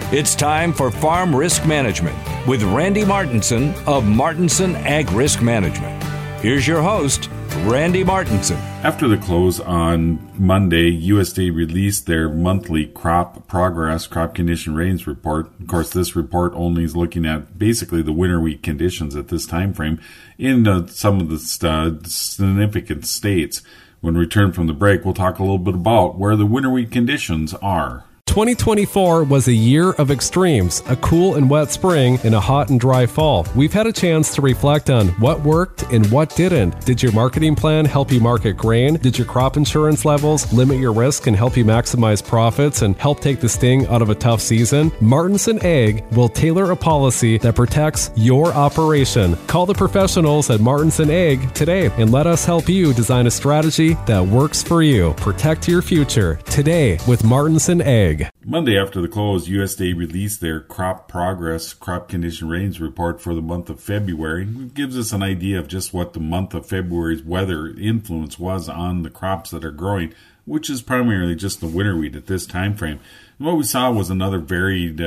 It's time for Farm Risk Management with Randy Martinson of Martinson Ag Risk Management. Here's your host, Randy Martinson. After the close on Monday, USDA released their monthly crop progress, crop condition ratings report. Of course, this report only is looking at basically the winter wheat conditions at this time frame in some of the significant states. When we return from the break, we'll talk a little bit about where the winter wheat conditions are. 2024 was a year of extremes, a cool and wet spring and a hot and dry fall. We've had a chance to reflect on what worked and what didn't. Did your marketing plan help you market grain? Did your crop insurance levels limit your risk and help you maximize profits and help take the sting out of a tough season? Martinson Ag will tailor a policy that protects your operation. Call the professionals at Martinson Ag today and let us help you design a strategy that works for you. Protect your future today with Martinson Ag. Monday after the close, USDA released their crop progress, crop condition ratings report for the month of February. It gives us an idea of just what the month of February's weather influence was on the crops that are growing, which is primarily just the winter wheat at this time frame. And what we saw was another varied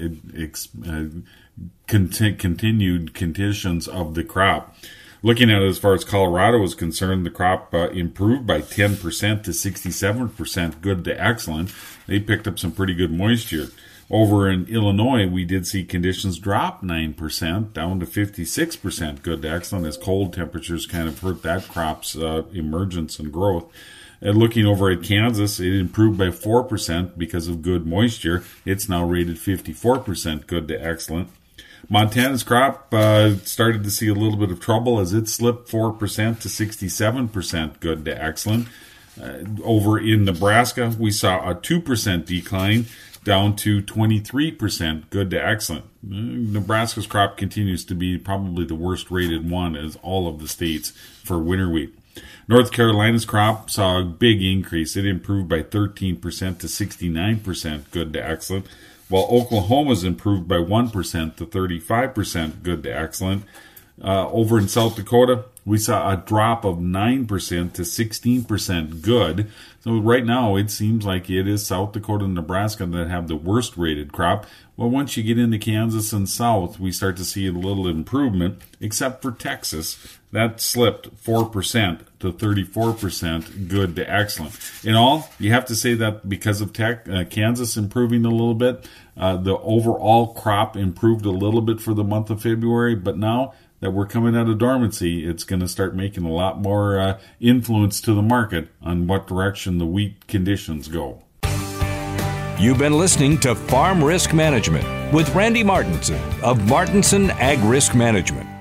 continued conditions of the crop. Looking at it as far as Colorado is concerned, the crop improved by 10% to 67%, good to excellent. They picked up some pretty good moisture. Over in Illinois, we did see conditions drop 9%, down to 56%, good to excellent, as cold temperatures kind of hurt that crop's emergence and growth. And looking over at Kansas, it improved by 4% because of good moisture. It's now rated 54%, good to excellent. Montana's crop started to see a little bit of trouble as it slipped 4% to 67%, good to excellent. Over in Nebraska, we saw a 2% decline down to 23%, good to excellent. Nebraska's crop continues to be probably the worst rated one as all of the states for winter wheat. North Carolina's crop saw a big increase. It improved by 13% to 69%, good to excellent. While Oklahoma's improved by 1% to 35%, good to excellent. Over in South Dakota, we saw a drop of 9% to 16% good. So right now, it seems like it is South Dakota and Nebraska that have the worst rated crop. Well, once you get into Kansas and South, we start to see a little improvement, except for Texas. That slipped 4% to 34%, good to excellent. In all, you have to say that because of Kansas improving a little bit, the overall crop improved a little bit for the month of February, but now that we're coming out of dormancy, it's going to start making a lot more influence to the market on what direction the wheat conditions go. You've been listening to Farm Risk Management with Randy Martinson of Martinson Ag Risk Management.